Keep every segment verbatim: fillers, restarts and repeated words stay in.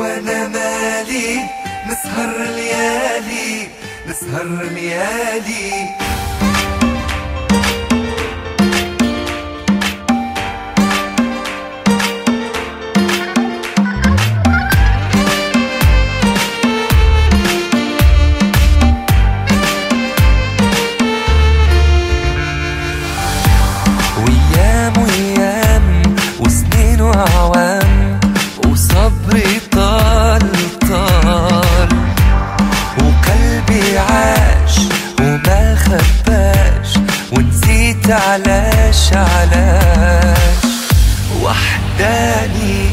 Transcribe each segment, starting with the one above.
وانا مالي نسهر ليالي نسهر ليالي. وأيام وأيام وسنين وأعوام وصبري طال طال وقلبي عاش وما خباش ونسيت علاش علاش. وحداني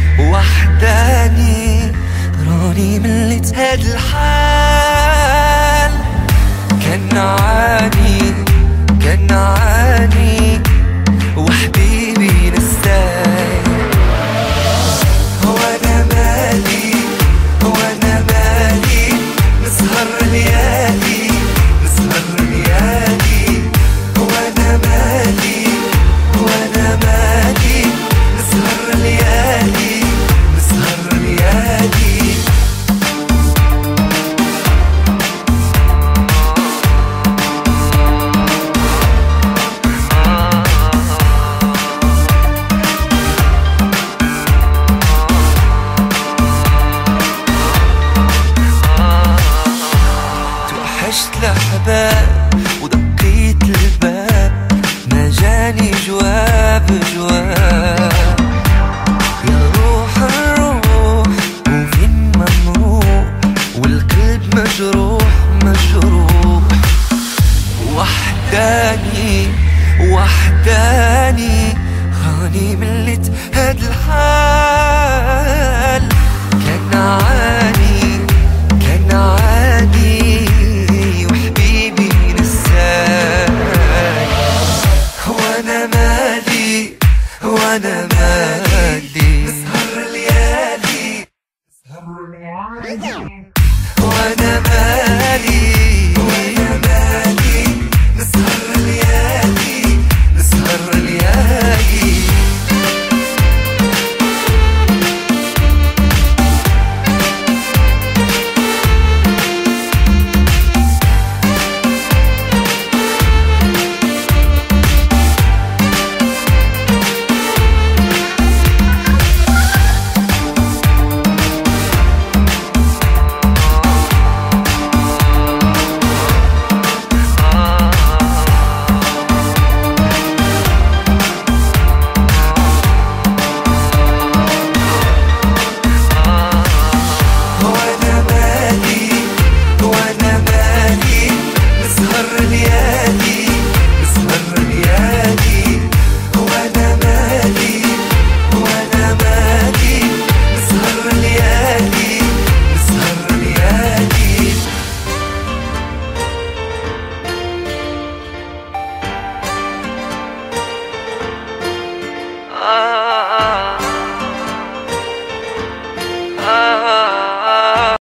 وحداني راني مليت هاد الحال. كان عاني كان عاني وحبيبي نساي. وانا مالي وانا مالي نسهر ليالي نسهر ليالي. وانا مالي وانا مالي نسهر ليالي نسهر ليالي. عشت الأحباب ودقيت الباب ما جاني جواب جواب. يا روح الروح وفين ما نروح والقلب مجروح مجروح. وحداني وحداني راني مليت هاد الحال. كان عاني كان عاني وحبيبي نساي. وانا مالي وانا مالي